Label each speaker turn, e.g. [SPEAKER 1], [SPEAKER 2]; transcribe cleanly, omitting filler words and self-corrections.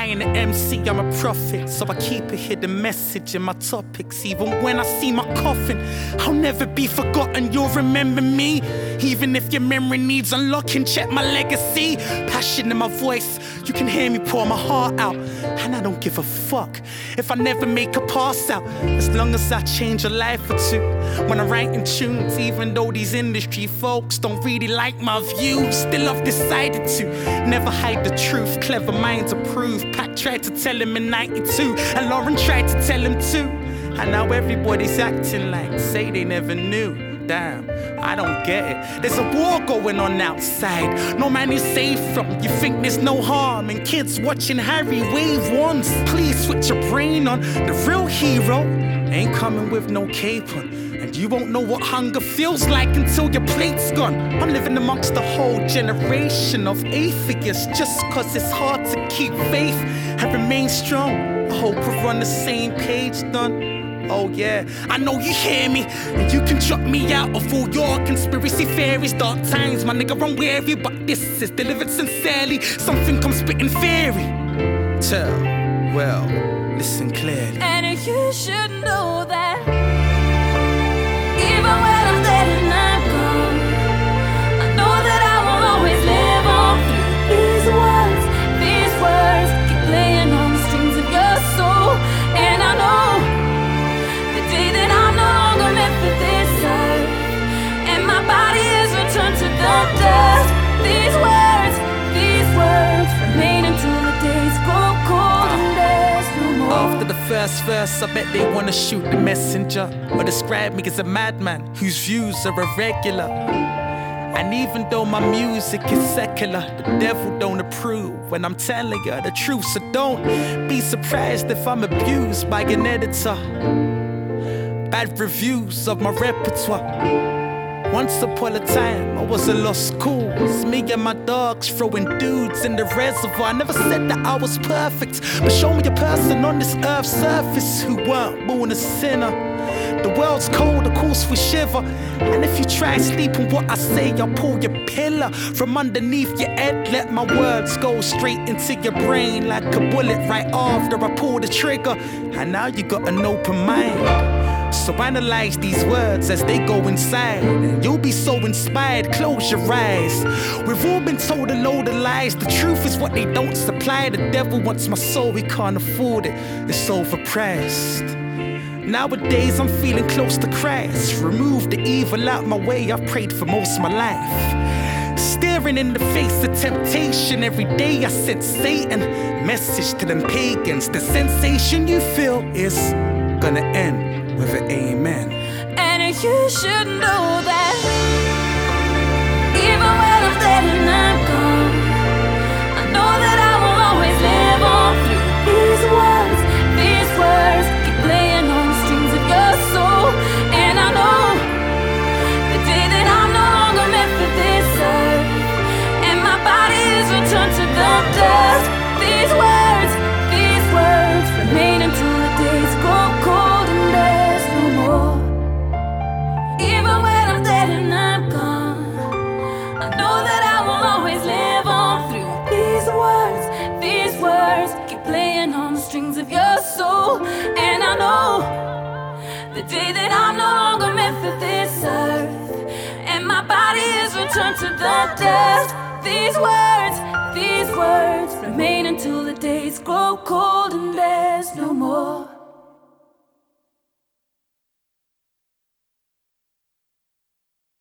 [SPEAKER 1] ain't an MC, I'm a prophet. So I keep a hidden message in my topics. Even when I see my coffin, I'll never be forgotten, you'll remember me. Even if your memory needs unlocking, check my legacy. Passion in my voice, you can hear me pour my heart out. And I don't give a fuck if I never make a pass out, as long as I change a life or two. When I'm writing tunes, even though these industry folks don't really like my views, still I've decided to never hide the truth. Clever minds approve. Pat tried to tell him in 92, and Lauren tried to tell him too. And now everybody's acting like, say they never knew. Damn, I don't get it. There's a war going on outside, no man is safe from. You think there's no harm in kids watching Harry wave wands? Please switch your brain on. The real hero ain't coming with no cape on, and you won't know what hunger feels like until your plate's gone. I'm living amongst a whole generation of atheists, just cause it's hard to keep faith and remain strong. I hope we're on the same page, done. Oh yeah, I know you hear me, and you can drop me out of all your conspiracy theories. Dark times, my nigga, I'm weary, but this is delivered sincerely. Something comes spitting fairy. Tell, well, listen clearly.
[SPEAKER 2] And you should know that even when I'm dead and I'm gone, I know that I will always live on through these words. These words keep playing on the strings of your soul. And I know that I'm no longer meant for this earth, and my body is returned to the dust. These words remain until the days grow cold and there's no more.
[SPEAKER 1] After the first verse, I bet they wanna shoot the messenger or describe me as a madman whose views are irregular. And even though my music is secular, the devil don't approve when I'm telling you the truth. So don't be surprised if I'm abused by an editor. Bad reviews of my repertoire. Once upon a time, I was a lost cause. Me and my dogs throwing dudes in the reservoir. I never said that I was perfect, but show me a person on this earth's surface who weren't born a sinner. The world's cold, of course we shiver. And if you try sleeping what I say, I'll pull your pillar from underneath your head. Let my words go straight into your brain like a bullet right after I pull the trigger. And now you got an open mind. So analyze these words as they go inside, and you'll be so inspired, close your eyes. We've all been told a load of lies. The truth is what they don't supply. The devil wants my soul, we can't afford it. It's overpriced. Nowadays I'm feeling close to Christ. Remove the evil out my way, I've prayed for most of my life. Staring in the face of temptation every day, I sense Satan. Message to them pagans, the sensation you feel is gonna end with an amen.
[SPEAKER 2] And you should know that even when I'm dead and I'm gone, I know that I will always live on through these words. These words keep playing on the strings of your soul. And I know the day that I'm no longer meant for this earth, and my body is returned to the dust. These words remain until the days grow cold and there's no more. Even when I'm dead and I'm gone, I know that I will always live on through these words keep playing on the strings of your soul. And I know the day that I'm no longer meant for this earth, and my body is returned to the dust. These words remain until the days grow cold and there's no more.